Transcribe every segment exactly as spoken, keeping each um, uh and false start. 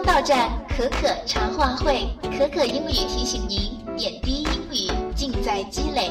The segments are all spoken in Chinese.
到站可可茶话会，可可英语提醒您，点滴英语尽在积累。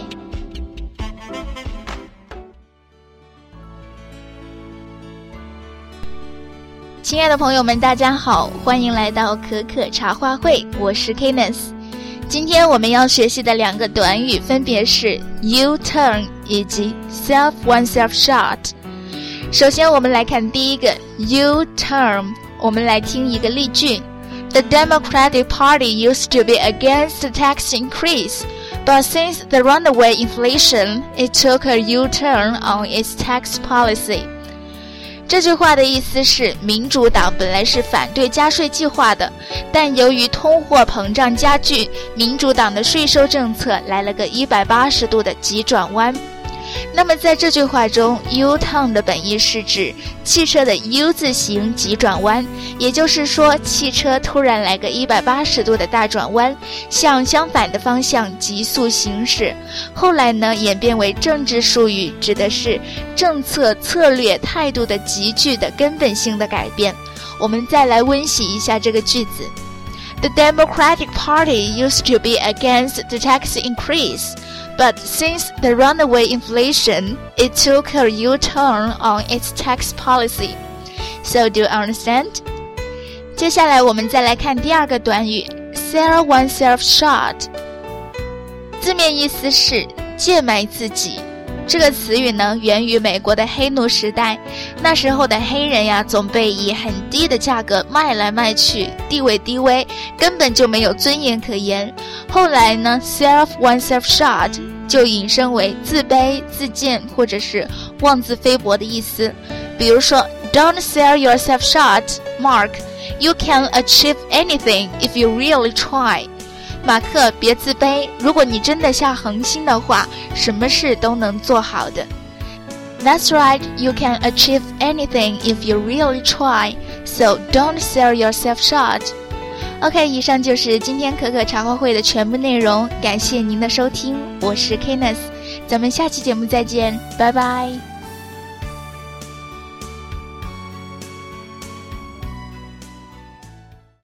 亲爱的朋友们，大家好，欢迎来到可可茶话会，我是 Kenneth。今天我们要学习的两个短语分别是 U-turn 以及 self oneself shot。首先我们来看第一个 U-turn， 我们来听一个例句。The Democratic Party used to be against the tax increase, but since the runaway inflation, it took a U-turn on its tax policy. 这句话的意思是，民主党本来是反对加税计划的，但由于通货膨胀加剧，民主党的税收政策来了个一百八十度的急转弯。那么在这句话中 U-turn 的本意是指汽车的 U 字形急转弯，也就是说汽车突然来个一百八十度的大转弯，向相反的方向急速行驶。后来呢演变为政治术语，指的是政策策略态度的急剧的根本性的改变。我们再来温习一下这个句子。 The Democratic Party used to be against the tax increase,But since the runaway inflation, it took a U-turn on its tax policy. So do you understand? 接下来我们再来看第二个短语 sell oneself short。 字面意思是贱卖自己。这个词语呢源于美国的黑奴时代，那时候的黑人呀总被以很低的价格卖来卖去，地位低微，根本就没有尊严可言。后来呢 self oneself short 就引申为自卑自贱或者是妄自菲薄的意思。比如说 Don't sell yourself short, Mark. You can achieve anything if you really try.马克，别自卑，如果你真的下恒心的话，什么事都能做好的。 That's right, you can achieve anything if you really try, so don't sell yourself short. OK， 以上就是今天可可茶话会的全部内容，感谢您的收听，我是 Kenneth， 咱们下期节目再见，拜拜。